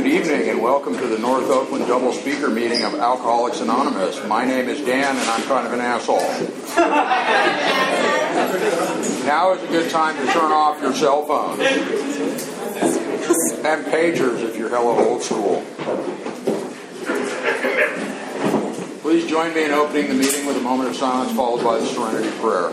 Good evening and welcome to the North Oakland double speaker meeting of Alcoholics Anonymous. My name is Dan and I'm kind of an asshole. Now is a good time to turn off your cell phones and pagers if you're hella old school. Please join me in opening the meeting with a moment of silence followed by the Serenity Prayer.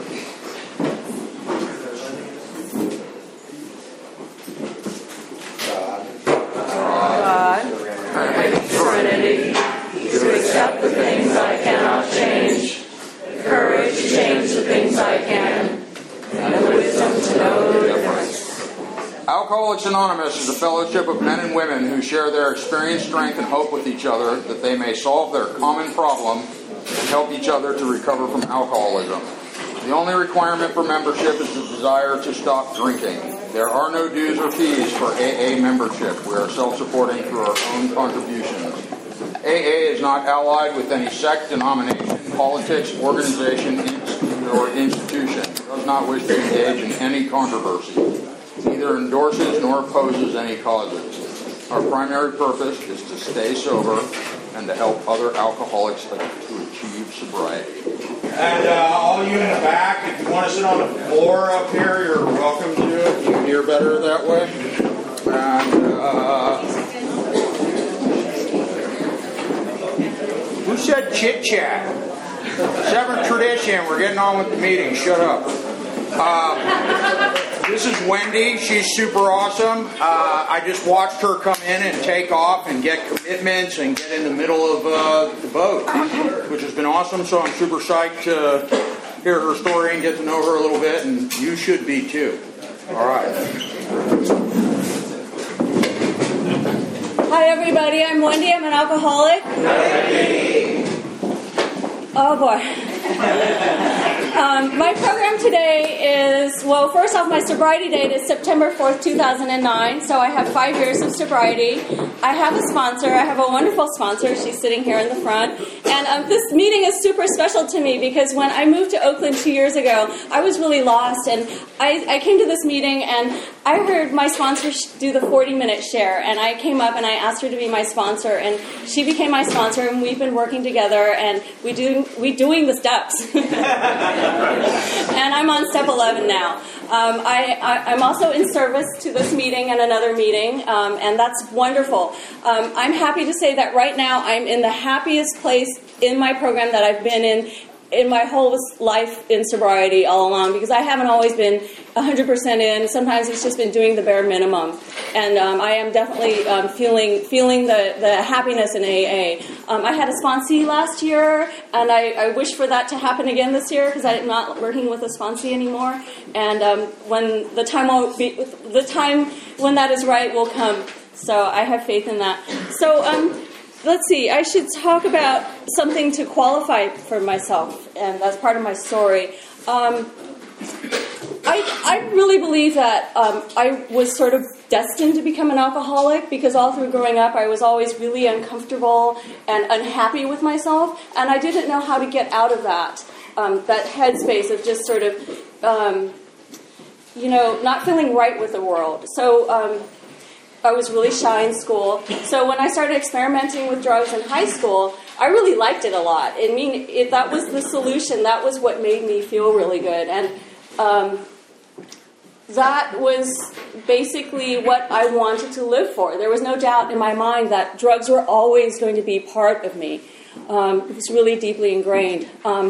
Serenity, to accept the things I cannot change, courage to change the things I can, and the wisdom to know the difference. Alcoholics Anonymous is a fellowship of men and women who share their experience, strength, and hope with each other that they may solve their common problem and help each other to recover from alcoholism. The only requirement for membership is the desire to stop drinking. There are no dues or fees for AA membership. We are self-supporting through our own contributions. AA is not allied with any sect, denomination, politics, organization, or institution. It does not wish to engage in any controversy. Neither endorses nor opposes any causes. Our primary purpose is to stay sober and to help other alcoholics to achieve sobriety. And all you in the back, if you want to sit on the floor up here, you're welcome to do it. You can hear better that way. And who said chit chat? Seventh tradition. We're getting on with the meeting. Shut up. This is Wendy. She's super awesome. I just watched her come in and take off and get commitments and get in the middle of the boat, which has been awesome. So I'm super psyched to hear her story and get to know her a little bit, and you should be too. All right. Hi everybody, I'm Wendy. I'm an alcoholic. Oh boy. My program today is, well, first off, my sobriety date is September 4th, 2009, so I have 5 years of sobriety. I have a sponsor. I have a wonderful sponsor. She's sitting here in the front. And this meeting is super special to me because when I moved to Oakland 2 years ago, I was really lost, and I came to this meeting, and I heard my sponsor do the 40-minute share, and I came up and I asked her to be my sponsor, and she became my sponsor, and we've been working together, and we doing the steps. And I'm on step 11 now. I'm also in service to this meeting and another meeting, and that's wonderful. I'm happy to say that right now I'm in the happiest place in my program that I've been in my whole life in sobriety all along, because I haven't always been 100% in. Sometimes it's just been doing the bare minimum. And I am definitely feeling the happiness in AA. I had a sponsee last year, and I wish for that to happen again this year because I'm not working with a sponsee anymore. And when the time when that is right will come. So I have faith in that. So let's see, I should talk about something to qualify for myself, and that's part of my story. I really believe that I was sort of destined to become an alcoholic because all through growing up I was always really uncomfortable and unhappy with myself, and I didn't know how to get out of that headspace of just sort of, not feeling right with the world. So I was really shy in school. So when I started experimenting with drugs in high school, I really liked it a lot. I mean, that was the solution. That was what made me feel really good. And that was basically what I wanted to live for. There was no doubt in my mind that drugs were always going to be part of me. It was really deeply ingrained.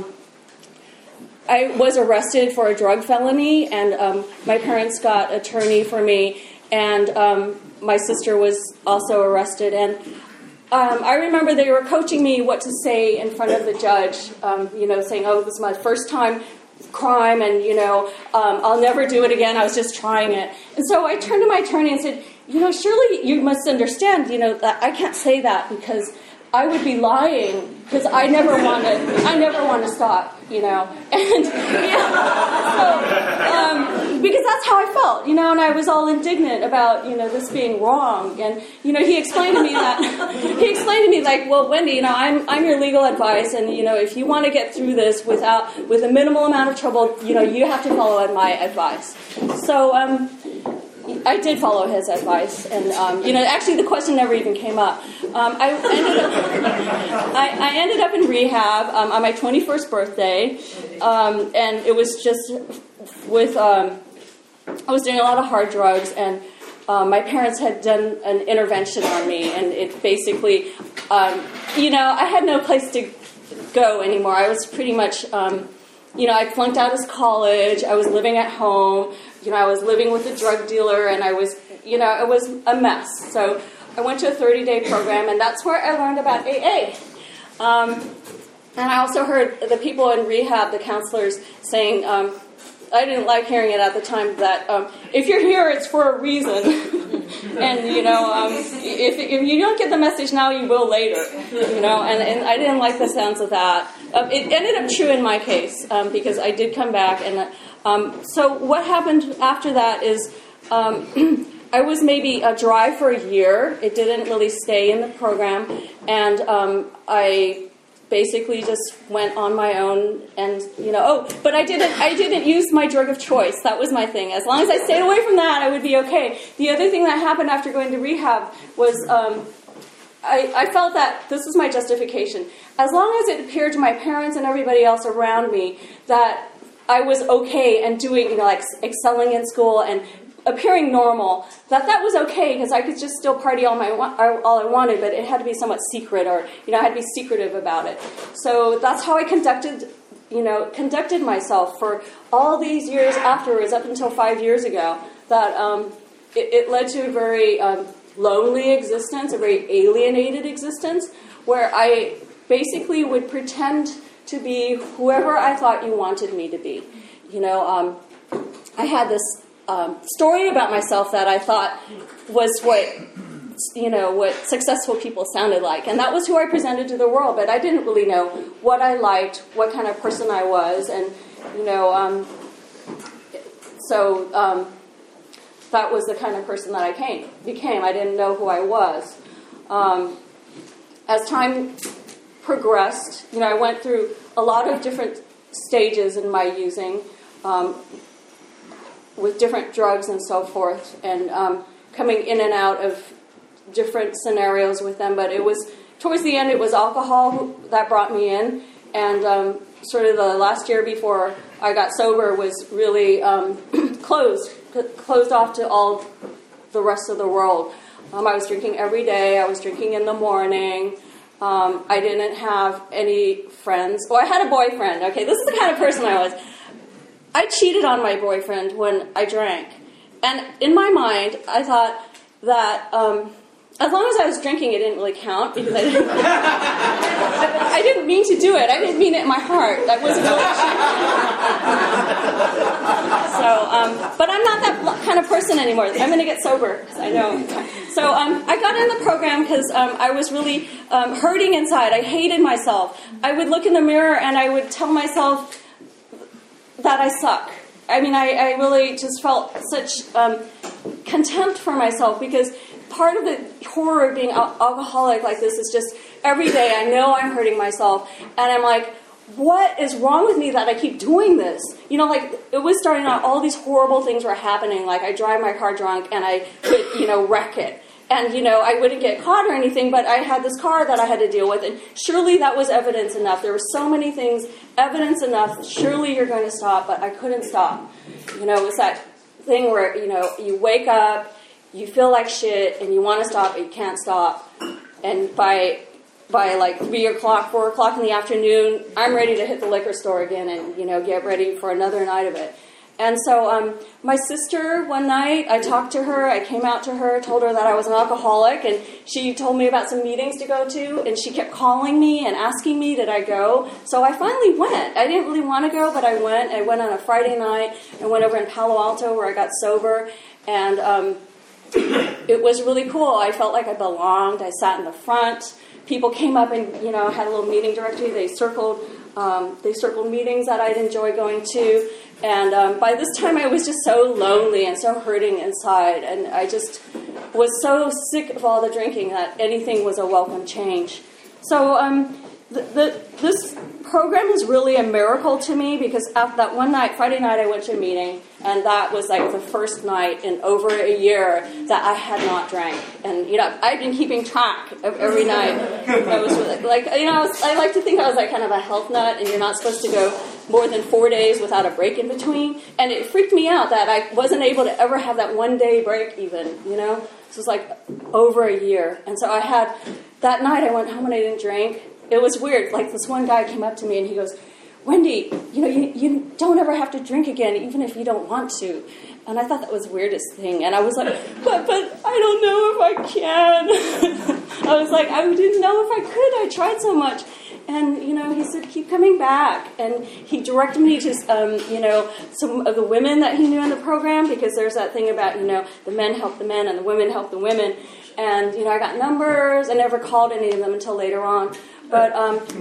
I was arrested for a drug felony, and my parents got an attorney for me, and my sister was also arrested, and I remember they were coaching me what to say in front of the judge, saying, oh, this is my first time crime, and, I'll never do it again. I was just trying it. And so I turned to my attorney and said, surely you must understand, that I can't say that because I would be lying because I never want to stop, and because that's how I felt, and I was all indignant about, this being wrong, and he explained to me like, well, Wendy, I'm your legal advice, and if you want to get through this with a minimal amount of trouble, you have to follow my advice. So I did follow his advice, and actually the question never even came up. I ended up in rehab on my 21st birthday, and it was just with I was doing a lot of hard drugs, and my parents had done an intervention on me, and it basically, I had no place to go anymore. I was pretty much, I flunked out of college. I was living at home. I was living with a drug dealer, and I was, it was a mess. So I went to a 30-day program, and that's where I learned about AA. And I also heard the people in rehab, the counselors, saying, I didn't like hearing it at the time, that if you're here, it's for a reason. And, if you don't get the message now, you will later. And I didn't like the sounds of that. It ended up true in my case, because I did come back. And so what happened after that is I was maybe dry for a year. It didn't really stay in the program. And I basically just went on my own, and but I didn't use my drug of choice. That was my thing. As long as I stayed away from that, I would be okay. The other thing that happened after going to rehab was I felt that this was my justification. As long as it appeared to my parents and everybody else around me that I was okay and doing, excelling in school and appearing normal, that was okay, because I could just still party all I wanted, but it had to be somewhat secret, or I had to be secretive about it. So that's how I conducted myself for all these years afterwards, up until 5 years ago. That it led to a very lonely existence, a very alienated existence, where I basically would pretend to be whoever I thought you wanted me to be. I had this story about myself that I thought was what successful people sounded like, and that was who I presented to the world. But I didn't really know what I liked, what kind of person I was, and that was the kind of person that I became. I didn't know who I was. As time progressed, I went through a lot of different stages in my using. With different drugs and so forth, and coming in and out of different scenarios with them. But it was, towards the end, it was alcohol that brought me in, and sort of the last year before I got sober was really closed off to all the rest of the world. I was drinking every day. I was drinking in the morning. I didn't have any friends. Well, I had a boyfriend. Okay, this is the kind of person I was. I cheated on my boyfriend when I drank. And in my mind, I thought that as long as I was drinking, it didn't really count, because I didn't mean to do it. I didn't mean it in my heart. That wasn't really but I'm not that kind of person anymore. I'm going to get sober, because I know. So I got in the program because I was really hurting inside. I hated myself. I would look in the mirror and I would tell myself that I suck. I mean, I really just felt such contempt for myself, because part of the horror of being alcoholic like this is just every day I know I'm hurting myself, and I'm like, what is wrong with me that I keep doing this? It was starting out, all these horrible things were happening, like I drive my car drunk and I would, wreck it. And, I wouldn't get caught or anything, but I had this car that I had to deal with, and surely that was evidence enough. There were so many things, evidence enough, surely you're going to stop, but I couldn't stop. It was that thing where, you wake up, you feel like shit, and you want to stop, but you can't stop. And by like 3 o'clock, 4 o'clock in the afternoon, I'm ready to hit the liquor store again and, get ready for another night of it. And so my sister, one night, I talked to her, I came out to her, told her that I was an alcoholic, and she told me about some meetings to go to, and she kept calling me and asking me, did I go? So I finally went. I didn't really want to go, but I went. I went on a Friday night. I went over in Palo Alto where I got sober, and it was really cool. I felt like I belonged. I sat in the front. People came up and, had a little meeting directory. They circled meetings that I'd enjoy going to. And by this time, I was just so lonely and so hurting inside. And I just was so sick of all the drinking that anything was a welcome change. So, this program is really a miracle to me, because after that one night, Friday night, I went to a meeting, and that was like the first night in over a year that I had not drank. And, I've been keeping track of every night. I was like, I like to think I was like kind of a health nut, and you're not supposed to go more than 4 days without a break in between. And it freaked me out that I wasn't able to ever have that 1 day break even, So it was like over a year. And so that night I went home and I didn't drink. It was weird. Like, this one guy came up to me and he goes, "Wendy, you don't ever have to drink again, even if you don't want to." And I thought that was the weirdest thing. And I was like, but I don't know if I can. I was like, I didn't know if I could. I tried so much. And, he said, "Keep coming back." And he directed me to, some of the women that he knew in the program, because there's that thing about, the men help the men and the women help the women. And, I got numbers. I never called any of them until later on. But,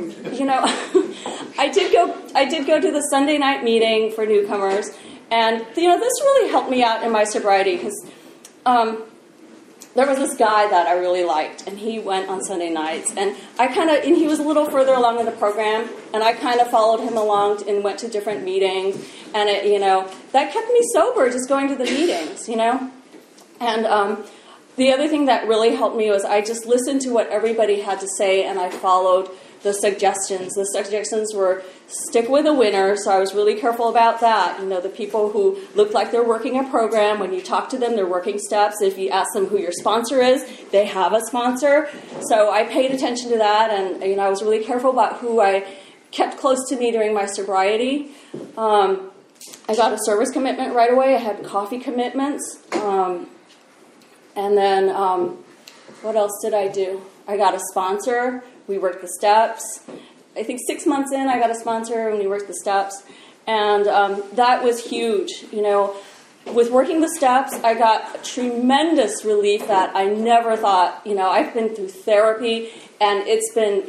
I did go to the Sunday night meeting for newcomers. And, this really helped me out in my sobriety, because there was this guy that I really liked, and he went on Sunday nights. And and he was a little further along in the program, and I kind of followed him along and went to different meetings. And, that kept me sober, just going to the meetings, And the other thing that really helped me was I just listened to what everybody had to say, and I followed the suggestions. The suggestions were stick with a winner, so I was really careful about that. The people who look like they're working a program, when you talk to them, they're working steps. If you ask them who your sponsor is, they have a sponsor. So I paid attention to that, and I was really careful about who I kept close to me during my sobriety. I got a service commitment right away. I had coffee commitments. And then, what else did I do? I got a sponsor. We worked the steps. I think 6 months in, I got a sponsor, and we worked the steps. And that was huge. With working the steps, I got tremendous relief that I never thought. I've been through therapy, and it's been,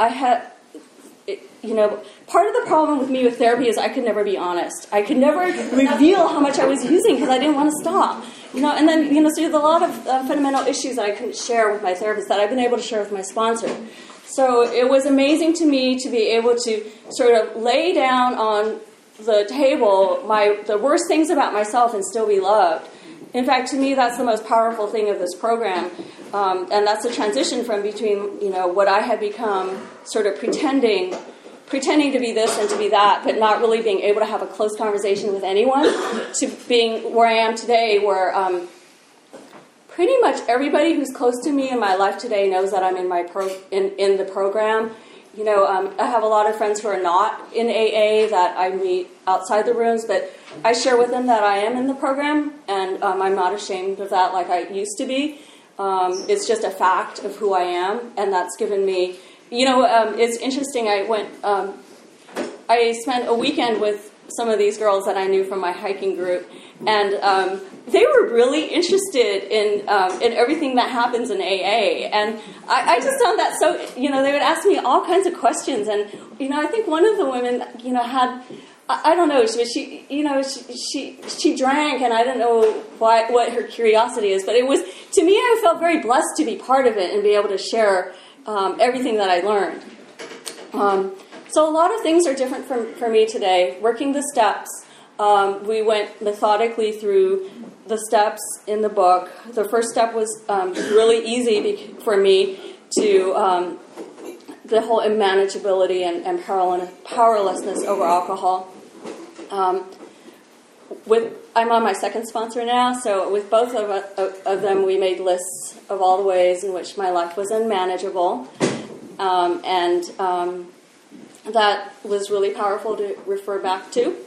part of the problem with me with therapy is I could never be honest. I could never reveal how much I was using because I didn't want to stop. And then, so there's a lot of fundamental issues that I couldn't share with my therapist that I've been able to share with my sponsor. So it was amazing to me to be able to sort of lay down on the table the worst things about myself and still be loved. In fact, to me, that's the most powerful thing of this program. And that's a transition from between, what I had become sort of pretending to be this and to be that, but not really being able to have a close conversation with anyone, to being where I am today, where pretty much everybody who's close to me in my life today knows that I'm in in the program. I have a lot of friends who are not in AA that I meet outside the rooms, but I share with them that I am in the program, and I'm not ashamed of that like I used to be. It's just a fact of who I am, and that's given me... it's interesting. I spent a weekend with some of these girls that I knew from my hiking group, and they were really interested in everything that happens in AA. And I just found that so, they would ask me all kinds of questions. And, I think one of the women, had, I don't know, she drank, and I don't know what her curiosity is. But it was, to me, I felt very blessed to be part of it and be able to share everything that I learned. So a lot of things are different for me today. Working the steps, we went methodically through the steps in the book. The first step was really easy for me to the whole unmanageability and powerlessness over alcohol. I'm on my second sponsor now, so with both of them, we made lists of all the ways in which my life was unmanageable, and that was really powerful to refer back to.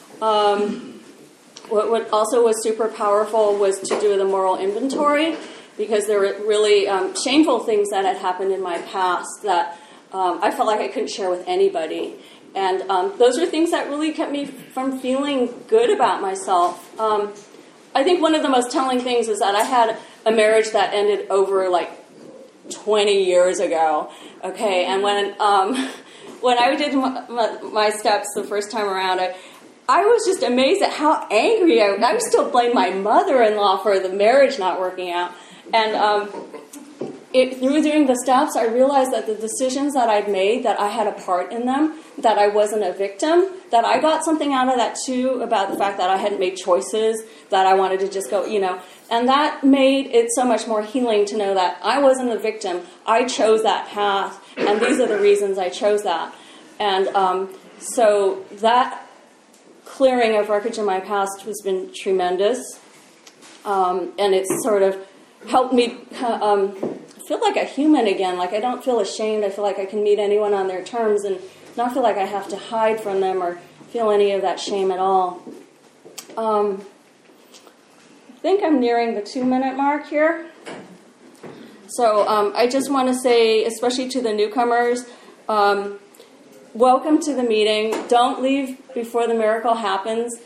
What also was super powerful was to do the moral inventory, because there were really shameful things that had happened in my past that I felt like I couldn't share with anybody. And those are things that really kept me from feeling good about myself. I think one of the most telling things is that I had a marriage that ended over like 20 years ago. Okay, and when I did my steps the first time around, I was just amazed at how angry I was. Still blame my mother-in-law for the marriage not working out. And through doing the steps, I realized that the decisions that I'd made, that I had a part in them, that I wasn't a victim, that I got something out of that too about the fact that I hadn't made choices, that I wanted to just go, and that made it so much more healing to know that I wasn't a victim. I chose that path, and these are the reasons I chose that. And so that clearing of wreckage in my past has been tremendous, and it's sort of helped me feel like a human again. Like I don't feel ashamed. I feel like I can meet anyone on their terms and not feel like I have to hide from them or feel any of that shame at all. I think I'm nearing the 2-minute mark here. So I just want to say, especially to the newcomers, welcome to the meeting. Don't leave before the miracle happens.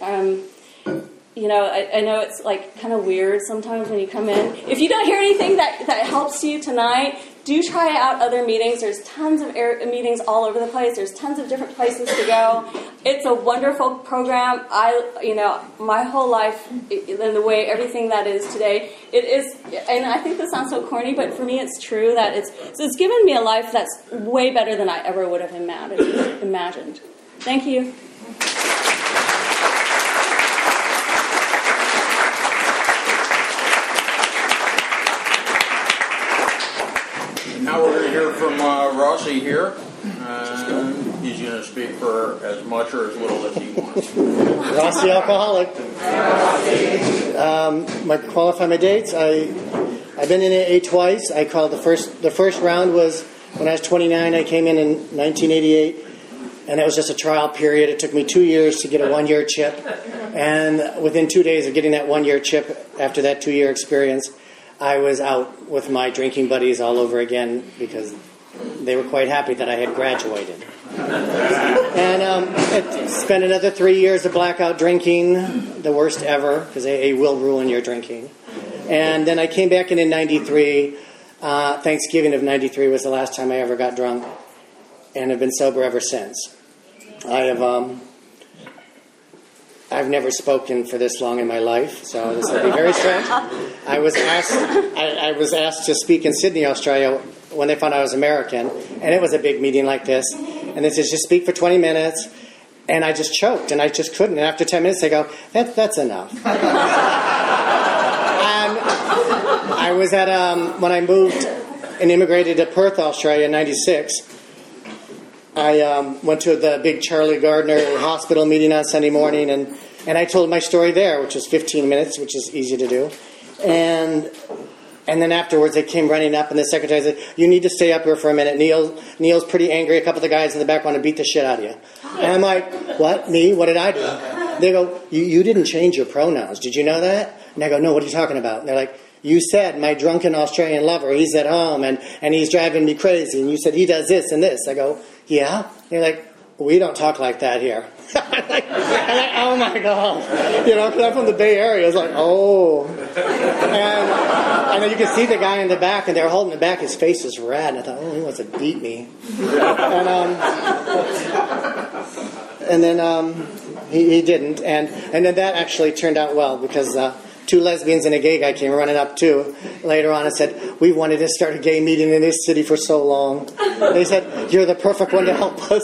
I know it's like kind of weird sometimes when you come in. If you don't hear anything that helps you tonight, do try out other meetings. There's tons of meetings all over the place. There's tons of different places to go. It's a wonderful program. My whole life, in the way everything that is today, it is, and I think this sounds so corny, but for me it's true that it's given me a life that's way better than I ever would have imagined. Thank you. Now we're going to hear from Rossi here. He's going to speak for as much or as little as he wants. Rossi alcoholic. Qualify my dates. I've been in AA twice. I called the first round was when I was 29. I came in 1988, and that was just a trial period. It took me 2 years to get a 1-year chip, and within 2 days of getting that 1-year chip, after that 2-year experience, I was out with my drinking buddies all over again because they were quite happy that I had graduated. And I spent another 3 years of blackout drinking, the worst ever, because AA will ruin your drinking. And then I came back in 93. Thanksgiving of 93 was the last time I ever got drunk, and have been sober ever since. I've never spoken for this long in my life, so this will be very strange. I was asked to speak in Sydney, Australia, when they found out I was American, and it was a big meeting like this. And they said, just speak for 20 minutes, and I just choked, and I just couldn't. And after 10 minutes, they go, that's enough. And I was at, when I moved and immigrated to Perth, Australia in 96, I went to the big Charlie Gardner hospital meeting on Sunday morning, and I told my story there, which was 15 minutes, which is easy to do. And then afterwards, they came running up, and the secretary said, you need to stay up here for a minute. Neil's pretty angry. A couple of the guys in the back want to beat the shit out of you. And I'm like, what? Me? What did I do? They go, you didn't change your pronouns. Did you know that? And I go, no, what are you talking about? And they're like, you said my drunken Australian lover, he's at home, and he's driving me crazy. And you said he does this and this. I go, yeah? They're like, we don't talk like that here. I'm like, oh my God. Because I'm from the Bay Area. It's like, oh. And then you can see the guy in the back, and they're holding the back. His face is red. And I thought, he wants to beat me. And then he didn't. And then that actually turned out well, because 2 lesbians and a gay guy came running up too later on and said, we wanted to start a gay meeting in this city for so long. They said, you're the perfect one to help us.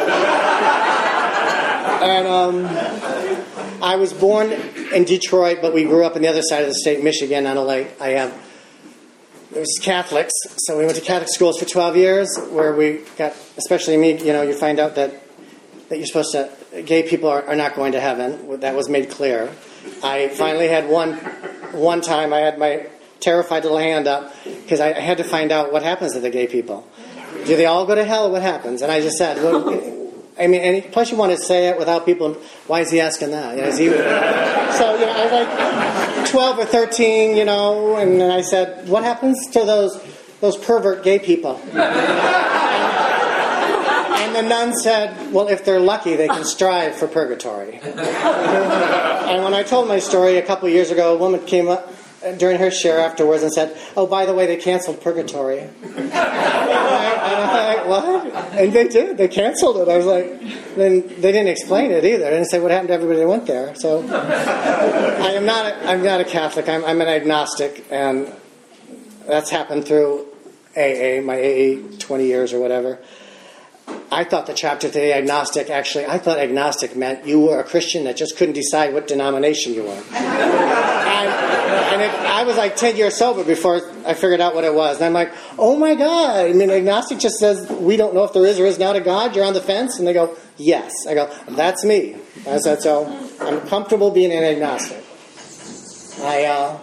And I was born in Detroit, but we grew up on the other side of the state, Michigan, on a lake. It was Catholics, so we went to Catholic schools for 12 years, where we got, especially me, you find out that you're supposed to, gay people are not going to heaven. That was made clear. I finally had one time I had my terrified little hand up because I had to find out what happens to the gay people. Do they all go to hell? What happens? And I just said, well, and plus you want to say it without people. Why is he asking that? So I was like 12 or 13, and then I said, what happens to those pervert gay people? And the nun said, well, if they're lucky, they can strive for purgatory. And when I told my story a couple of years ago, a woman came up during her share afterwards and said, oh, by the way, they canceled purgatory. And I'm like, what? And they did. They canceled it. I was like, then they didn't explain it either. They didn't say what happened to everybody that went there. So I'm not a Catholic. I'm an agnostic, and that's happened through AA, my AA 20 years or whatever, I thought the chapter to the agnostic, actually, I thought agnostic meant you were a Christian that just couldn't decide what denomination you were. I was like 10 years sober before I figured out what it was. And I'm like, oh my God. I mean, agnostic just says, we don't know if there is or is not a God. You're on the fence. And they go, yes. I go, that's me. I said, so I'm comfortable being an agnostic. I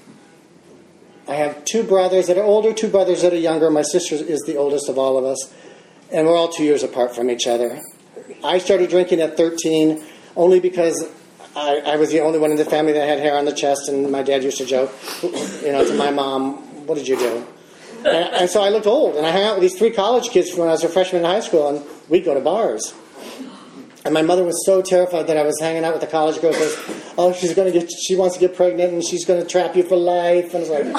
have two brothers that are older, two brothers that are younger. My sister is the oldest of all of us. And we're all 2 years apart from each other. I started drinking at 13 only because I was the only one in the family that had hair on the chest, and my dad used to joke, to my mom, what did you do? And so I looked old, and I hung out with these three college kids when I was a freshman in high school, and we'd go to bars. And my mother was so terrified that I was hanging out with the college girls because, oh, she wants to get pregnant, and she's going to trap you for life. And I was like,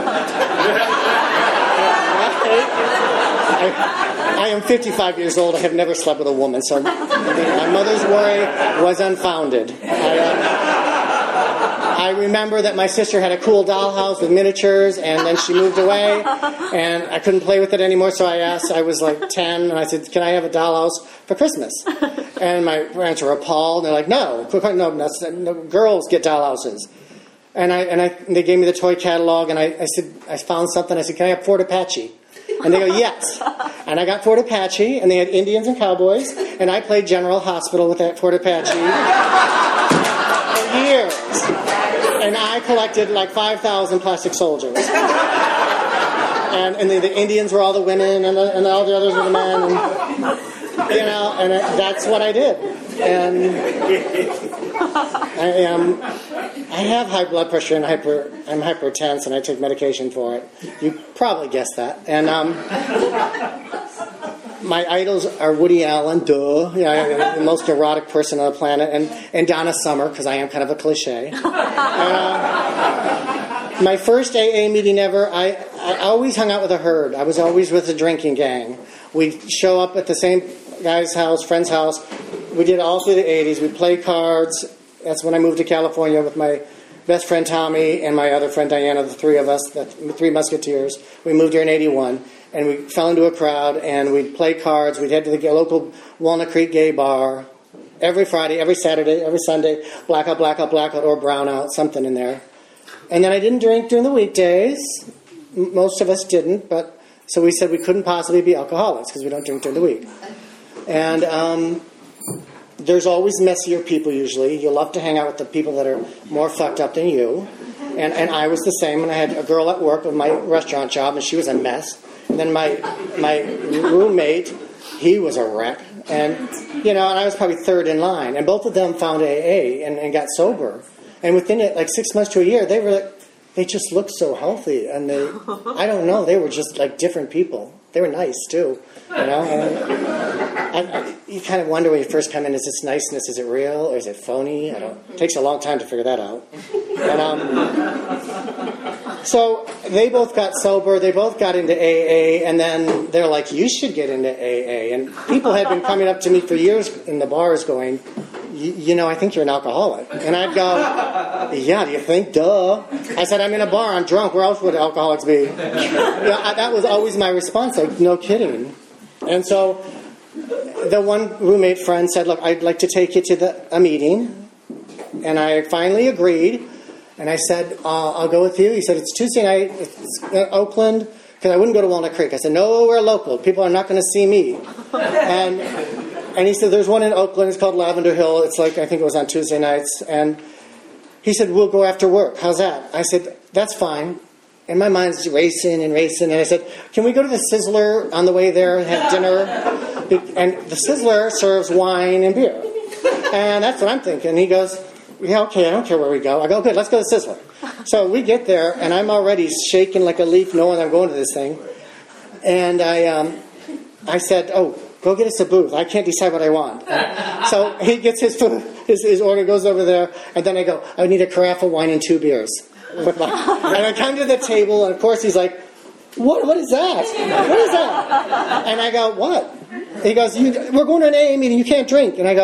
I am 55 years old. I have never slept with a woman, so my mother's worry was unfounded. I remember that my sister had a cool dollhouse with miniatures, and then she moved away, and I couldn't play with it anymore, so I was like 10, and I said, can I have a dollhouse for Christmas? And my parents were appalled, and they're like, no, girls get dollhouses. And they gave me the toy catalog, and I said, I found something, I said, can I have Fort Apache? And they go, yes. And I got Fort Apache, and they had Indians and cowboys, and I played General Hospital with that Fort Apache for years. And I collected like 5,000 plastic soldiers. And the Indians were all the women, and all the others were the men. And that's what I did. And I have high blood pressure and I'm hypertense, and I take medication for it. You probably guessed that. And my idols are Woody Allen, duh, the most erotic person on the planet, and Donna Summer, because I am kind of a cliche. My first AA meeting ever, I always hung out with a herd. I was always with a drinking gang. We'd show up at the same guy's house, friend's house. We did all through the 80s. We played cards. That's when I moved to California with my best friend Tommy and my other friend Diana, the three of us, the three musketeers. We moved here in 81, and we fell into a crowd, and we'd play cards. We'd head to the local Walnut Creek gay bar every Friday, every Saturday, every Sunday, blackout, or brownout, something in there. And then I didn't drink during the weekdays. Most of us didn't, but so we said we couldn't possibly be alcoholics because we don't drink during the week. And there's always messier people usually. You love to hang out with the people that are more fucked up than you. And I was the same. And I had a girl at work with my restaurant job, and she was a mess. And then my roommate, he was a wreck. And, and I was probably third in line. And both of them found AA and got sober. And within it, like 6 months to a year, they just looked so healthy. And I don't know, they were just like different people. They were nice too, And you kind of wonder when you first come in, is this niceness, is it real or is it phony? It takes a long time to figure that out. So they both got sober, they both got into AA, and then they're like, you should get into AA. And people had been coming up to me for years in the bars going, I think you're an alcoholic. And I'd go, yeah, do you think? Duh. I said, I'm in a bar, I'm drunk, where else would alcoholics be? That was always my response, like, no kidding. And so the one roommate friend said, look, I'd like to take you to a meeting. And I finally agreed. And I said, I'll go with you. He said, it's Tuesday night, it's in Oakland, because I wouldn't go to Walnut Creek. I said, no, we're local. People are not going to see me. And he said, there's one in Oakland. It's called Lavender Hill. It's like, I think it was on Tuesday nights. And he said, we'll go after work. How's that? I said, that's fine. And my mind's racing. And I said, can we go to the Sizzler on the way there and have dinner? And the Sizzler serves wine and beer. And that's what I'm thinking. He goes, yeah, okay, I don't care where we go. I go, good, let's go to Sizzler. So we get there, and I'm already shaking like a leaf knowing I'm going to this thing. And I said, oh, go get us a booth. I can't decide what I want. So he gets his food, his order goes over there, and then I go, I need a carafe of wine and 2 beers. And I come to the table, and of course he's like, what is that? What is that? And I go, what? He goes, we're going to an AA meeting, you can't drink. And I go,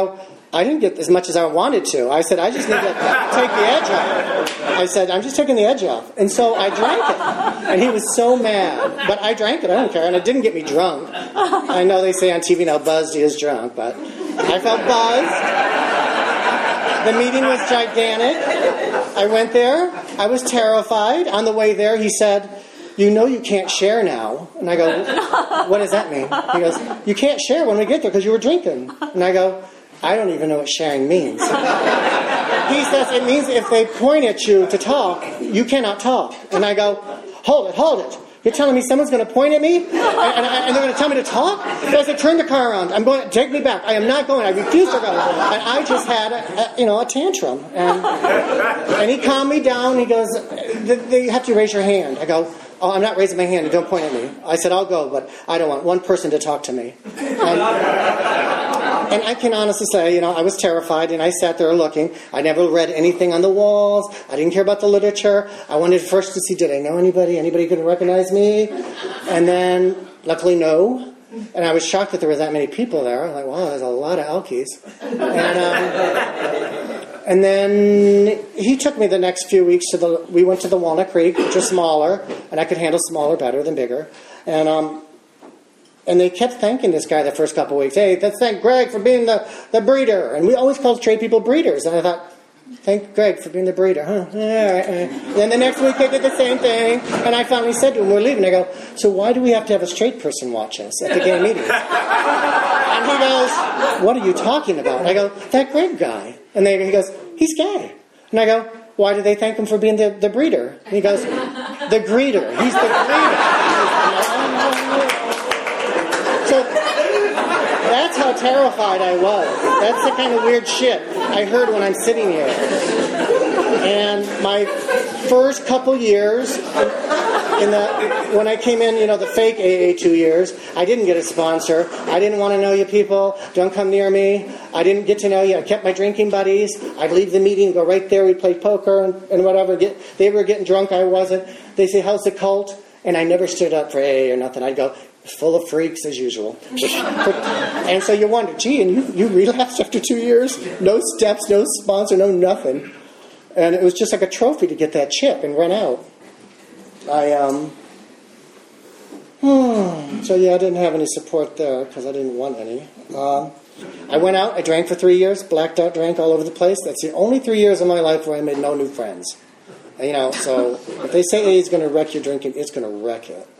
I didn't get as much as I wanted to. I said, I just need to take the edge off. I said, I'm just taking the edge off. And so I drank it. And he was so mad. But I drank it, I don't care. And it didn't get me drunk. I know they say on TV now, buzzed is drunk, but I felt buzzed. The meeting was gigantic. I went there. I was terrified. On the way there, he said, you know you can't share now. And I go, what does that mean? He goes, you can't share when we get there because you were drinking. And I go, I don't even know what sharing means. He says it means if they point at you to talk, you cannot talk. And I go, hold it. You're telling me someone's going to point at me and they're going to tell me to talk? So I said, turn the car around. I'm going. Take me back. I am not going. I refuse to go. And I just had a tantrum. And he calmed me down. He goes, you have to raise your hand. I go, oh, I'm not raising my hand. Don't point at me. I said, I'll go, but I don't want one person to talk to me. And I can honestly say, I was terrified, and I sat there looking. I never read anything on the walls. I didn't care about the literature. I wanted first to see, did I know anybody? Anybody could recognize me? And then, luckily, no. And I was shocked that there were that many people there. I'm like, wow, there's a lot of Alkies. And then he took me the next few weeks we went to the Walnut Creek, which is smaller, and I could handle smaller better than bigger. And they kept thanking this guy the first couple of weeks. Hey, let's thank Greg for being the breeder. And we always called straight people breeders. And I thought, thank Greg for being the breeder. Huh? And then the next week they did the same thing. And I finally said to him, we're leaving. I go, so why do we have to have a straight person watch us at the gay meetings? And he goes, what are you talking about? I go, that Greg guy. And he goes, he's gay. And I go, why do they thank him for being the breeder? And he goes, the greeter. He's the greeter. So that's how terrified I was. That's the kind of weird shit I heard when I'm sitting here. And my first couple years, when I came in, the fake AA 2 years, I didn't get a sponsor. I didn't want to know you people. Don't come near me. I didn't get to know you. I kept my drinking buddies. I'd leave the meeting, go right there. We'd play poker and whatever. They were getting drunk. I wasn't. They say, how's the cult? And I never stood up for AA or nothing. I'd go, full of freaks as usual. And so you wonder, gee, and you relapsed after 2 years? No steps, no sponsor, no nothing. And it was just like a trophy to get that chip and run out. So yeah, I didn't have any support there because I didn't want any. I went out, I drank for 3 years, blacked out, drank all over the place. That's the only 3 years of my life where I made no new friends. So if they say AA is going to wreck your drinking, it's going to wreck it.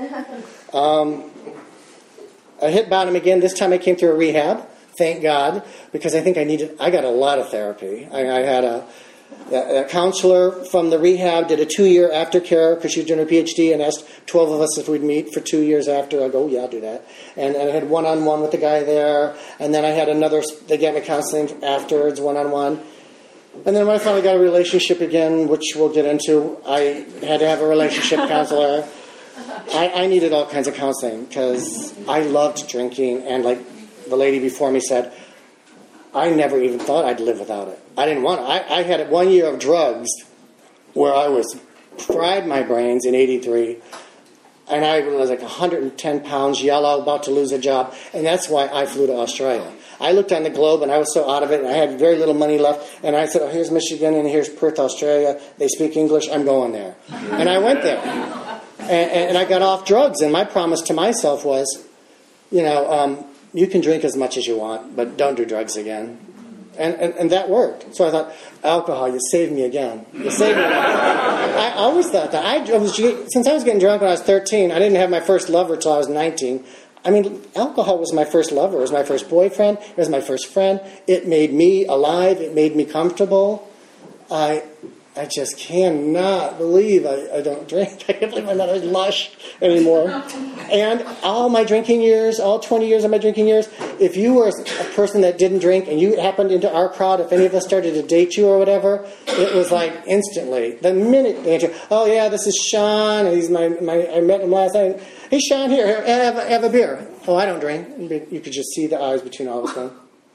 I hit bottom again. This time I came through a rehab, thank God, because I think I got a lot of therapy. I had a counselor from the rehab, did a 2-year aftercare because she was doing her PhD and asked 12 of us if we'd meet for 2 years after. I go, yeah, I'll do that. And I had one-on-one with the guy there. And then I had they gave me counseling afterwards, one-on-one. And then when I finally got a relationship again, which we'll get into, I had to have a relationship counselor. I needed all kinds of counseling because I loved drinking, and like the lady before me said, I never even thought I'd live without it. I didn't want it. I had 1 year of drugs where I fried my brains in 83, and I was like 110 pounds, yellow, about to lose a job, and that's why I flew to Australia. I looked on the globe, and I was so out of it, and I had very little money left, and I said, oh, here's Michigan, and here's Perth, Australia. They speak English. I'm going there. And I went there. And I got off drugs, and my promise to myself was, you can drink as much as you want, but don't do drugs again. And that worked. So I thought, alcohol, you saved me again. You saved me again. I always thought that. Since I was getting drunk when I was 13, I didn't have my first lover until I was 19. I mean, alcohol was my first lover. It was my first boyfriend. It was my first friend. It made me alive. It made me comfortable. I just cannot believe I don't drink. I can't believe I'm not a lush anymore. And all my drinking years, all 20 years of my drinking years, if you were a person that didn't drink and you happened into our crowd, if any of us started to date you or whatever, it was like instantly. The minute they enter, oh yeah, this is Sean. He's I met him last night. Hey Sean, here, have a beer. Oh, I don't drink. You could just see the eyes between all of us going.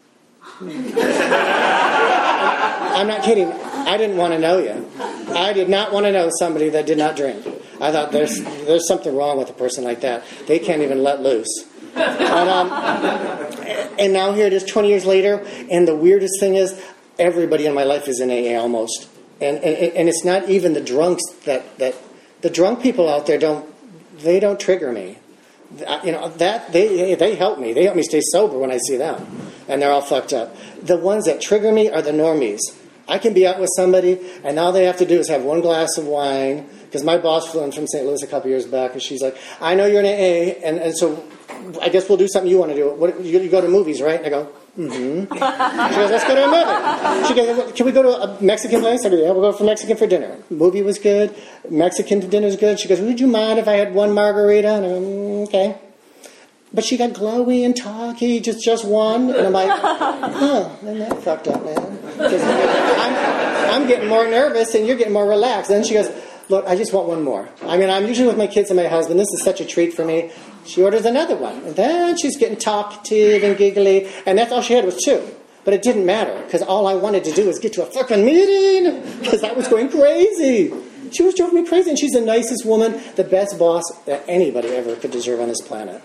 I'm not kidding. I didn't want to know you. I did not want to know somebody that did not drink. I thought there's something wrong with a person like that. They can't even let loose. And now here it is 20 years later, and the weirdest thing is everybody in my life is in AA almost. And it's not even the drunks that the drunk people out there don't trigger me. They help me. They help me stay sober when I see them, and they're all fucked up. The ones that trigger me are the normies. I can be out with somebody, and all they have to do is have one glass of wine, because my boss flew in from St. Louis a couple years back, and she's like, I know you're in AA, and so I guess we'll do something you want to do. You go to movies, right? And I go, mm-hmm. She goes, let's go to a movie. She goes, can we go to a Mexican place? I go, yeah, we'll go for Mexican for dinner. Movie was good. Mexican dinner was good. She goes, would you mind if I had one margarita? And I go, okay. But she got glowy and talky, just one. And I'm like, then that fucked up, man. Because I'm getting more nervous and you're getting more relaxed. And then she goes, look, I just want one more. I mean, I'm usually with my kids and my husband. This is such a treat for me. She orders another one. And then she's getting talkative and giggly. And that's all she had was two. But it didn't matter, because all I wanted to do was get to a fucking meeting, because I was going crazy. She was driving me crazy, and she's the nicest woman, the best boss that anybody ever could deserve on this planet.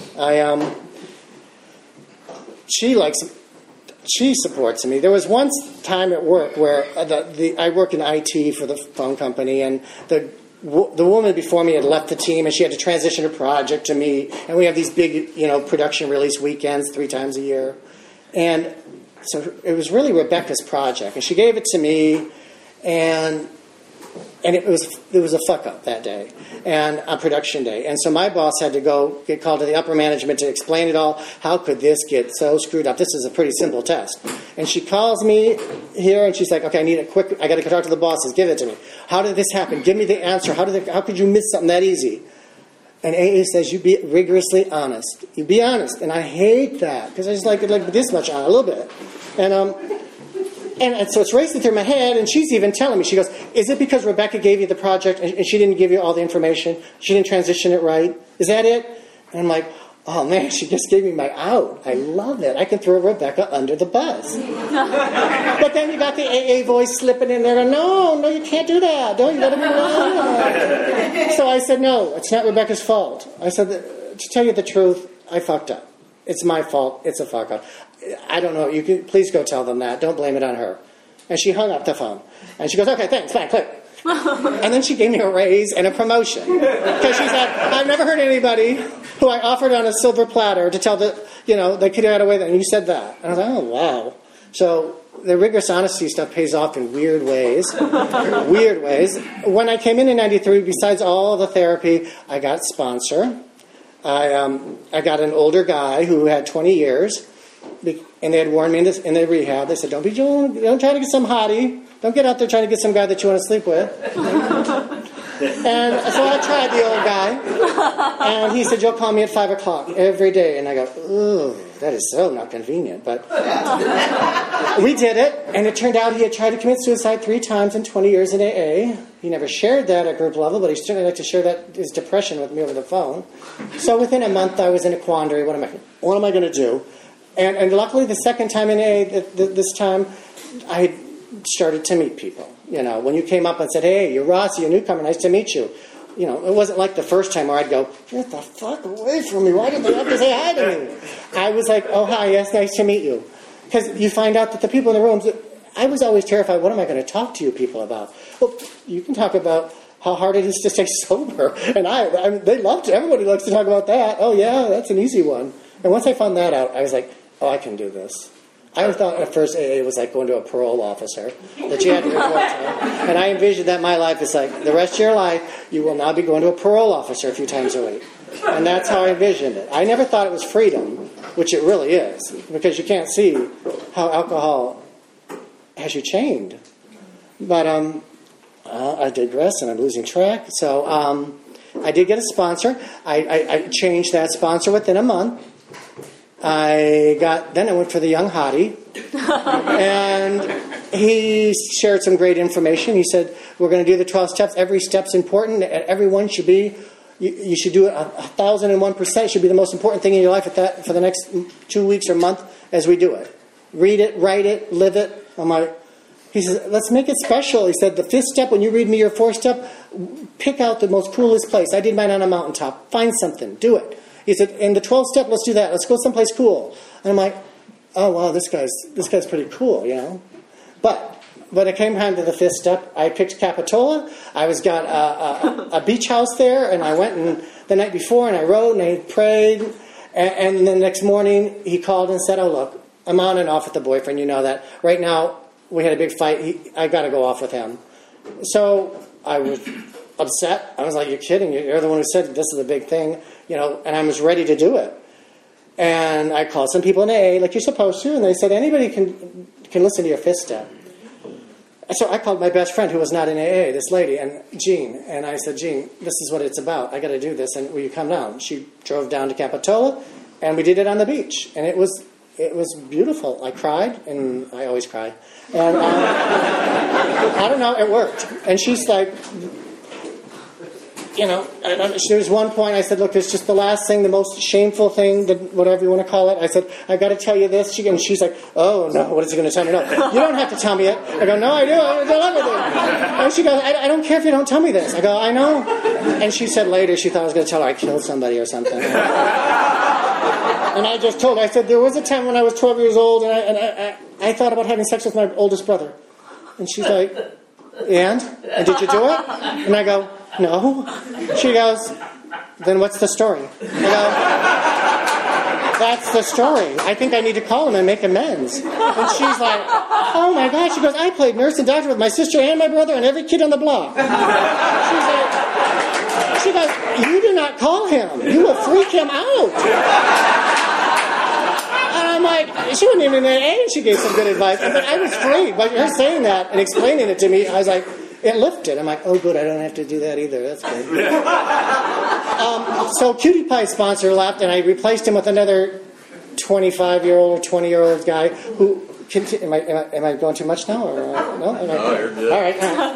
She supports me. There was one time at work where I work in IT for the phone company, and the woman before me had left the team, and she had to transition a project to me. And we have these big, production release weekends 3 times a year. And so it was really Rebecca's project, and she gave it to me, and it was a fuck up that day, and on production day. And so my boss had to go get called to the upper management to explain it all. How could this get so screwed up? This is a pretty simple test. And she calls me here, and she's like, okay, I got to talk to the bosses. Give it to me. How did this happen? Give me the answer. How could you miss something that easy? And AA says, you be rigorously honest. You be honest. And I hate that, because I just like this much on, a little bit. And so it's racing through my head, and she's even telling me, she goes, is it because Rebecca gave you the project and she didn't give you all the information? She didn't transition it right? Is that it? And I'm like, oh man, she just gave me my out. I love it. I can throw Rebecca under the bus. But then you got the AA voice slipping in there, and no, you can't do that. Don't you got to be wrong. So I said, no, it's not Rebecca's fault. I said, to tell you the truth, I fucked up. It's my fault. It's a fuck up. I don't know. You can please go tell them that. Don't blame it on her. And she hung up the phone. And she goes, okay, thanks, fine, click. And then she gave me a raise and a promotion. Because she said, I've never heard anybody who I offered on a silver platter to tell they could get away with it. And you said that. And I was like, oh, wow. So the rigorous honesty stuff pays off in weird ways. Weird ways. When I came in 93, besides all the therapy, I got sponsor. I got an older guy who had 20 years. And they had warned me in the rehab. They said, don't try to get some hottie. Don't get out there trying to get some guy that you want to sleep with. And so I tried the old guy. And he said, you'll call me at 5 o'clock every day. And I go, ooh, that is so not convenient. But we did it. And it turned out he had tried to commit suicide 3 times in 20 years in AA. He never shared that at group level, but he certainly liked to share his depression with me over the phone. So within a month, I was in a quandary. What am I going to do? And luckily, the second time in AA, this time, I started to meet people. When you came up and said, hey, you're Rossi, you're a newcomer, nice to meet you. It wasn't like the first time where I'd go, get the fuck away from me. Why did they have to say hi to me? I was like, oh, hi, yes, nice to meet you. Because you find out that the people in the rooms, I was always terrified, what am I going to talk to you people about? Well, you can talk about how hard it is to stay sober. And they love to, everybody likes to talk about that. Oh, yeah, that's an easy one. And once I found that out, I was like, oh, I can do this. I thought at first AA was like going to a parole officer that you had to report to. And I envisioned that my life is like, the rest of your life, you will now be going to a parole officer a few times a week. And that's how I envisioned it. I never thought it was freedom, which it really is, because you can't see how alcohol has you chained. But I digress, and I'm losing track. So I did get a sponsor. I changed that sponsor within a month. Then I went for the young hottie, and he shared some great information. He said, we're going to do the 12 steps. Every step's important. Every one should be, you should do it 1,001%. It should be the most important thing in your life for the next 2 weeks or month as we do it. Read it, write it, live it. He says, let's make it special. He said, the 5th step, when you read me your 4th step, pick out the most coolest place. I did mine on a mountaintop. Find something. Do it. He said, in the 12th step, let's do that. Let's go someplace cool. And I'm like, oh, wow, this guy's pretty cool, you know. But when it came time to the 5th step, I picked Capitola. I got a beach house there, and I went the night before, and I wrote, and I prayed. And the next morning, he called and said, oh, look, I'm on and off with the boyfriend, you know that. Right now, we had a big fight. I got to go off with him. So I was upset. I was like, you're kidding. You're the one who said this is a big thing, you know, and I was ready to do it. And I called some people in AA, like you're supposed to, and they said, anybody can listen to your 5th step. So I called my best friend who was not in AA, this lady, and Jean. And I said, Jean, this is what it's about. I got to do this, and will you come down? She drove down to Capitola, and we did it on the beach. And it was beautiful. I cried, and I always cry. And I don't know, it worked. And she's like, you know, there was one point I said, look, it's just the last thing, the most shameful thing, whatever you want to call it. I said, I got to tell you this. And she's like, oh, no, what is he going to tell me? No, you don't have to tell me it. I go, no, I do. I tell everything. And she goes, I don't care if you don't tell me this. I go, I know. And she said later she thought I was going to tell her I killed somebody or something. And I just told her, I said, there was a time when I was 12 years old and I thought about having sex with my oldest brother. And she's like, and did you do it? And I go, no. She goes, then what's the story? I go, that's the story. I think I need to call him and make amends. And she's like, oh my God. She goes, I played nurse and doctor with my sister and my brother and every kid on the block. She goes, you do not call him. You will freak him out. And I'm like, she wasn't even in AA, and she gave some good advice. But I was free. But her saying that and explaining it to me, I was like, it lifted. I'm like, oh, good, I don't have to do that either. That's good. So Cutie Pie's sponsor left, and I replaced him with another 25-year-old or 20-year-old guy who... Am I going too much now? Or, no? No, you're good. All right.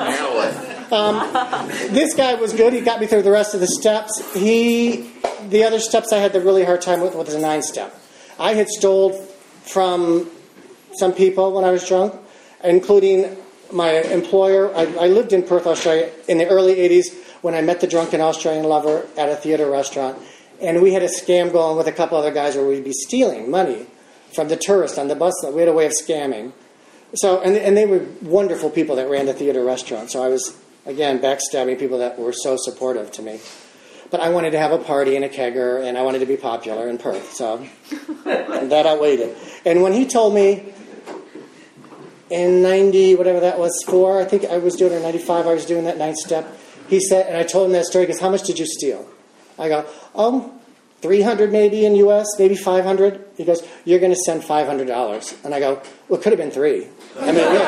This guy was good. He got me through the rest of the steps. The other steps I had the really hard time with was the 9th step. I had stole from some people when I was drunk, including my employer. I lived in Perth, Australia in the early 80s when I met the drunken Australian lover at a theater restaurant. And we had a scam going with a couple other guys where we'd be stealing money from the tourists on the bus. We had a way of scamming. So, and they were wonderful people that ran the theater restaurant. So I was, again, backstabbing people that were so supportive to me. But I wanted to have a party and a kegger, and I wanted to be popular in Perth. So that outweighed it. And when he told me in 90, whatever that was, 4, I think I was doing it, in 95, I was doing that 9th step. He said, and I told him that story, he goes, how much did you steal? I go, 300 maybe in U.S., maybe 500. He goes, you're going to send $500. And I go, well, it could have been 3. I mean, really.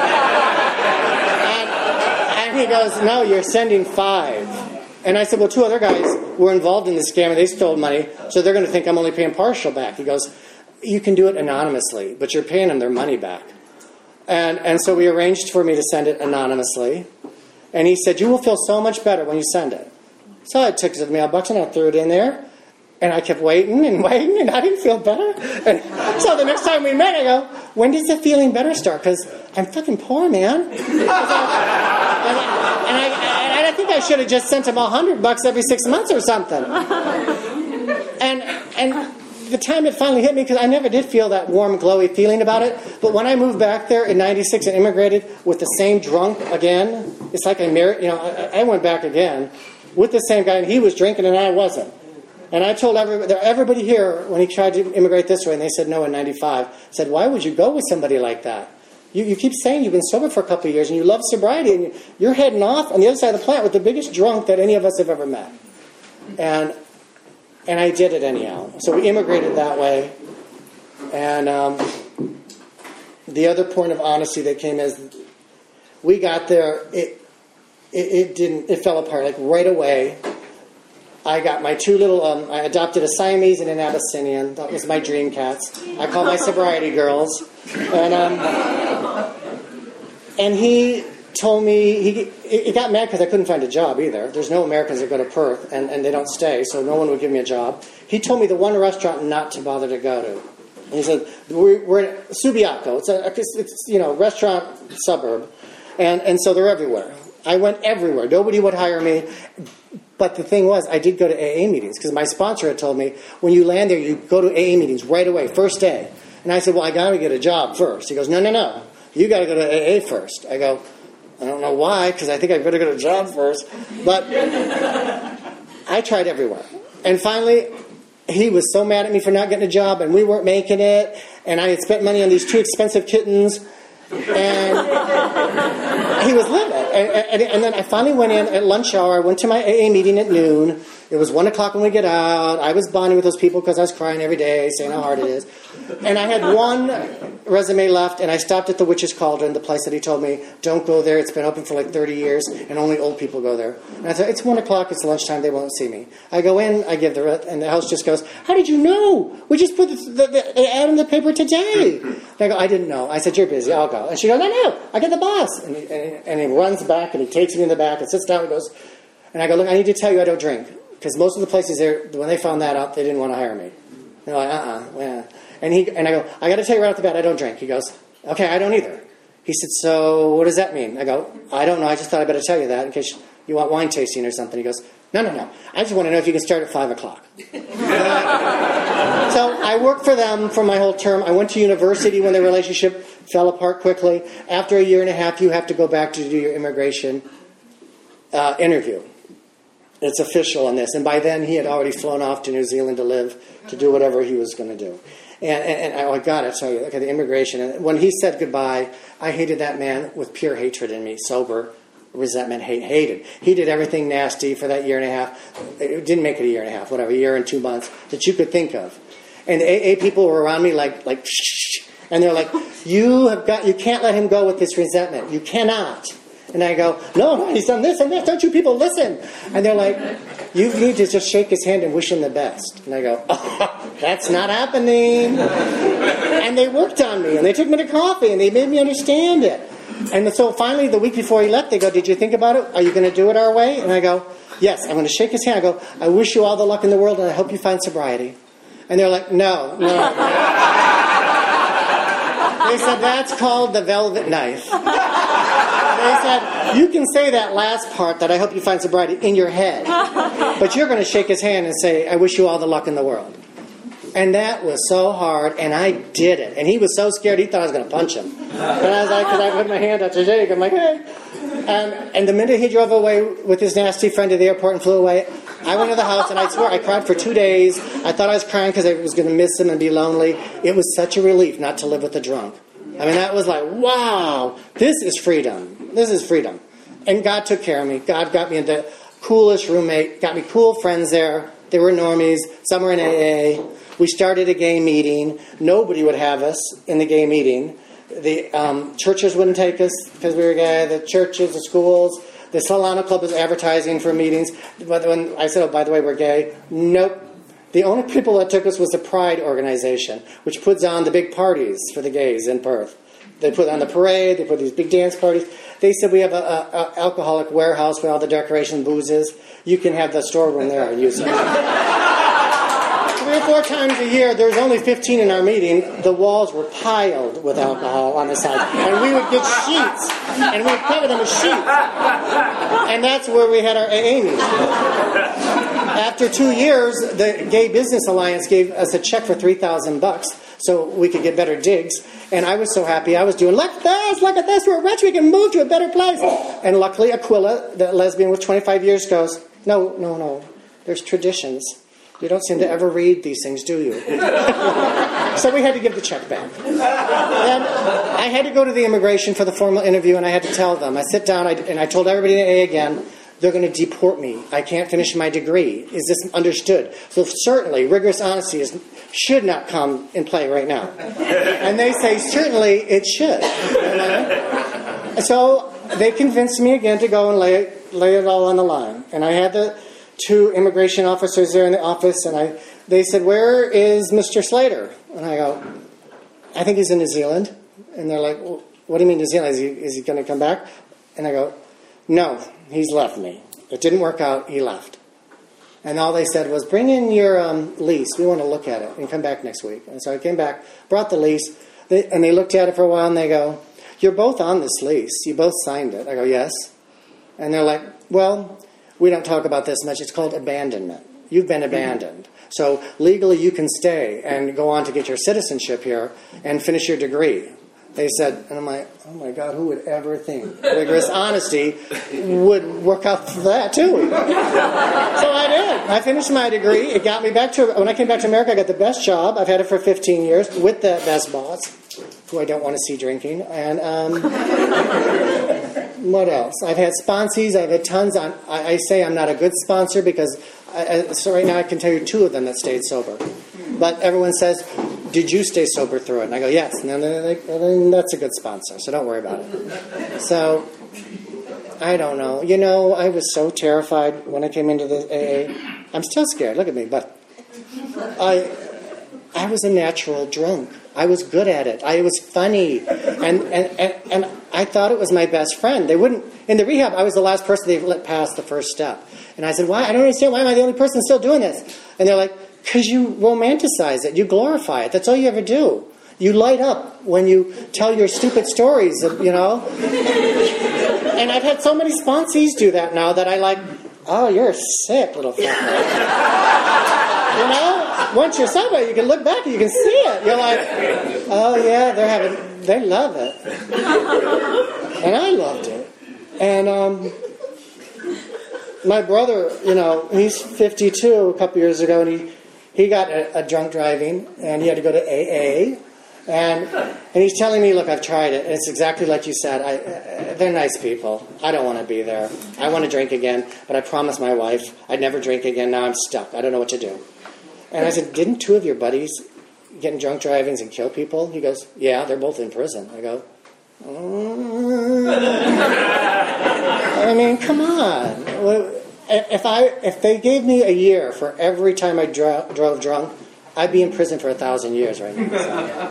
And he goes, no, you're sending 5. And I said, well, 2 other guys were involved in the scam and they stole money, so they're going to think I'm only paying partial back. He goes, you can do it anonymously, but you're paying them their money back. And so we arranged for me to send it anonymously. And he said, you will feel so much better when you send it. So I took it to the mailbox and I threw it in there. And I kept waiting, and I didn't feel better. And so the next time we met, I go, when does the feeling better start? Because I'm fucking poor, man. And I think I should have just sent him $100 every 6 months or something. And the time it finally hit me, because I never did feel that warm, glowy feeling about it. But when I moved back there in 96 and immigrated with the same drunk again, it's like I went back again with the same guy, and he was drinking and I wasn't. And I told everybody here when he tried to immigrate this way, and they said no in 95, said, why would you go with somebody like that? You keep saying you've been sober for a couple of years and you love sobriety, and you're heading off on the other side of the planet with the biggest drunk that any of us have ever met. And I did it anyhow. So we immigrated that way. And the other point of honesty that came is we got there, it fell apart like right away. I got my 2 little, I adopted a Siamese and an Abyssinian. That was my dream cats. I call my sobriety girls. And he told me, he got mad because I couldn't find a job either. There's no Americans that go to Perth, and they don't stay, so no one would give me a job. He told me the one restaurant not to bother to go to. And he said, we're in Subiaco. It's restaurant suburb. And so they're everywhere. I went everywhere. Nobody would hire me. But the thing was, I did go to AA meetings because my sponsor had told me, when you land there, you go to AA meetings right away, first day. And I said, well, I got to get a job first. He goes, no. You got to go to AA first. I go, I don't know why, because I think I better get a job first. But I tried everywhere. And finally, he was so mad at me for not getting a job, and we weren't making it. And I had spent money on these 2 expensive kittens. And he was livid. And then I finally went in at lunch hour. I went to my AA meeting at noon. It was 1 o'clock when we get out. I was bonding with those people because I was crying every day, saying how hard it is. And I had 1 resume left, and I stopped at the Witch's Cauldron, the place that he told me, don't go there. It's been open for like 30 years, and only old people go there. And I said, it's 1 o'clock. It's lunchtime. They won't see me. I go in. I give and the host just goes, how did you know? We just put the ad in the paper today. And I go, I didn't know. I said, you're busy. I'll go. And she goes, I know. I get the boss. And he runs back, and he takes me in the back and sits down and goes, and I go, look, I need to tell you I don't drink. Because most of the places there, when they found that out, they didn't want to hire me. They're like, yeah. And I go, I got to tell you right off the bat, I don't drink. He goes, okay, I don't either. He said, so what does that mean? I go, I don't know. I just thought I better tell you that in case you want wine tasting or something. He goes, no. I just want to know if you can start at 5 o'clock. So I worked for them for my whole term. I went to university when the relationship fell apart quickly. After 1.5 years, you have to go back to do your immigration interview. It's official on this. And by then, he had already flown off to New Zealand to live, to do whatever he was going to do. And I got to tell you, okay, the immigration. And when he said goodbye, I hated that man with pure hatred in me, sober, resentment, hated. He did everything nasty for that 1.5 years. It didn't make it 1.5 years, whatever, 1 year and 2 months that you could think of. And the AA people were around me like, shh, and they're like, you can't let him go with this resentment. You cannot. And I go, no, he's done this and that. Don't you people listen? And they're like, you need to just shake his hand and wish him the best. And I go, oh, that's not happening. And they worked on me, and they took me to coffee, and they made me understand it. And so finally, the week before he left, they go, did you think about it? Are you going to do it our way? And I go, yes, I'm going to shake his hand. I go, I wish you all the luck in the world, and I hope you find sobriety. And they're like, no. They said, that's called the velvet knife. They said, you can say that last part, that I hope you find sobriety, in your head. But you're going to shake his hand and say, I wish you all the luck in the world. And that was so hard, and I did it. And he was so scared, he thought I was going to punch him. And I was like, because I put my hand out to shake, I'm like, hey. And the minute he drove away with his nasty friend to the airport and flew away, I went to the house, and I swear I cried for 2 days. I thought I was crying because I was going to miss him and be lonely. It was such a relief not to live with a drunk. I mean, that was like, wow, this is freedom. This is freedom. And God took care of me. God got me into coolest roommate, got me cool friends there. They were normies. Some were in AA. We started a gay meeting. Nobody would have us in the gay meeting. The churches wouldn't take us because we were gay. The churches, the schools, the Solana Club was advertising for meetings. But when I said, oh, by the way, we're gay, nope. The only people that took us was the Pride organization, which puts on the big parties for the gays in Perth. They put on the parade. They put these big dance parties. They said, we have a alcoholic warehouse with all the decoration boozes. You can have the storeroom there and use it. 3 or 4 times a year, there was only 15 in our meeting. The walls were piled with alcohol on the side. And we would get sheets. And we would cover them with sheets. And that's where we had our AA meeting. After 2 years, the Gay Business Alliance gave us a check for $3,000 so we could get better digs. And I was so happy. I was doing, look at this, we're rich, we can move to a better place. And luckily, Aquila, the lesbian with 25 years, goes, no, there's traditions. You don't seem to ever read these things, do you? So we had to give the check back. And I had to go to the immigration for the formal interview, and I had to tell them. I sit down, and I told everybody in AA again, they're going to deport me. I can't finish my degree. Is this understood? So certainly, rigorous honesty should not come in play right now. And they say, certainly, it should. So they convinced me again to go and lay it all on the line. And I had the 2 immigration officers there in the office, and they said, where is Mr. Slater? And I go, I think he's in New Zealand. And they're like, well, what do you mean New Zealand? Is he going to come back? And I go, no, he's left me. It didn't work out. He left. And all they said was, bring in your lease. We want to look at it and come back next week. And so I came back, brought the lease, and they looked at it for a while, and they go, you're both on this lease. You both signed it. I go, yes. And they're like, well, we don't talk about this much. It's called abandonment. You've been abandoned. So legally you can stay and go on to get your citizenship here and finish your degree. They said, and I'm like, oh my God, who would ever think rigorous honesty would work out for that too? So I did. I finished my degree. It got me back to, when I came back to America, I got the best job. I've had it for 15 years with the best boss, who I don't want to see drinking. And what else? I've had sponsees. I've had tons. I say I'm not a good sponsor because, so right now I can tell you 2 of them that stayed sober. But everyone says, did you stay sober through it? And I go, yes. And then they're like, well, then that's a good sponsor, so don't worry about it. So, I don't know. You know, I was so terrified when I came into the AA. I'm still scared. Look at me. But I was a natural drunk. I was good at it. I was funny. And I thought it was my best friend. They wouldn't, in the rehab, I was the last person they let pass the first step. And I said, why? I don't understand. Why am I the only person still doing this? And they're like, because you romanticize it. You glorify it. That's all you ever do. You light up when you tell your stupid stories, you know. And I've had so many sponsees do that now that I like, oh, you're a sick little fucker. You know? Once you're sober, you can look back and you can see it. You're like, oh, yeah, they love it. And I loved it. And my brother, you know, he's 52 a couple years ago, and he got a drunk driving, and he had to go to AA. And he's telling me, look, I've tried it. And it's exactly like you said. They're nice people. I don't want to be there. I want to drink again, but I promised my wife I'd never drink again. Now I'm stuck. I don't know what to do. And I said, didn't 2 of your buddies get in drunk drivings and kill people? He goes, yeah, they're both in prison. I go, I mean, come on. If they gave me a year for every time I drove drunk, I'd be in prison for 1,000 years right now.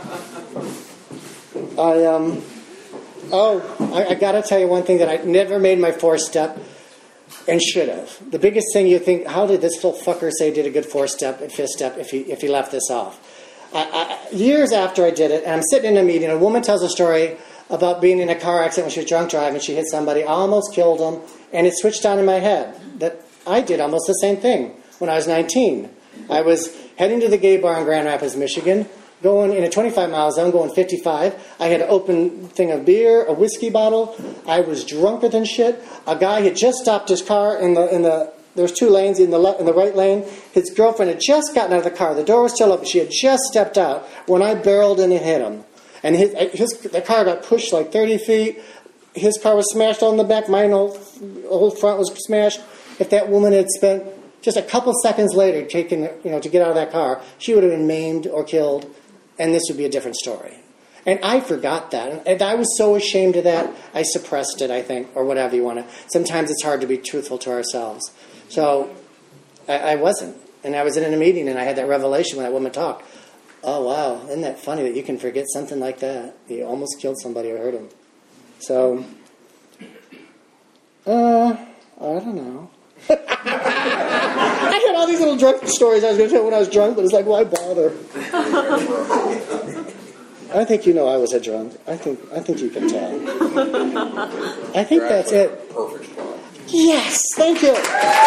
I got to tell you one thing that I never made my 4th step and should have. The biggest thing you think, how did this little fucker say he did a good 4th step and 5th step if he left this off? Years after I did it, and I'm sitting in a meeting, a woman tells a story about being in a car accident when she was drunk driving. She hit somebody, almost killed them, and it switched on in my head that I did almost the same thing when I was 19. I was heading to the gay bar in Grand Rapids, Michigan, going in a 25-mile zone, going 55. I had an open thing of beer, a whiskey bottle. I was drunker than shit. A guy had just stopped his car in the there was 2 lanes in the right lane. His girlfriend had just gotten out of the car. The door was still open. She had just stepped out when I barreled in and hit him. And the car got pushed like 30 feet. His car was smashed on the back. Mine whole front was smashed. If that woman had spent just a couple seconds later taking, to get out of that car, she would have been maimed or killed, and this would be a different story. And I forgot that. And I was so ashamed of that, I suppressed it, I think, or whatever you want to. Sometimes it's hard to be truthful to ourselves. So I wasn't. And I was in a meeting, and I had that revelation when that woman talked. Oh, wow, isn't that funny that you can forget something like that? You almost killed somebody or hurt him. So, I don't know. I had all these little drunk stories I was going to tell when I was drunk, but it's like, why bother? I think you know I was a drunk. I think you can tell. I think that's it. Perfect. Yes, thank you.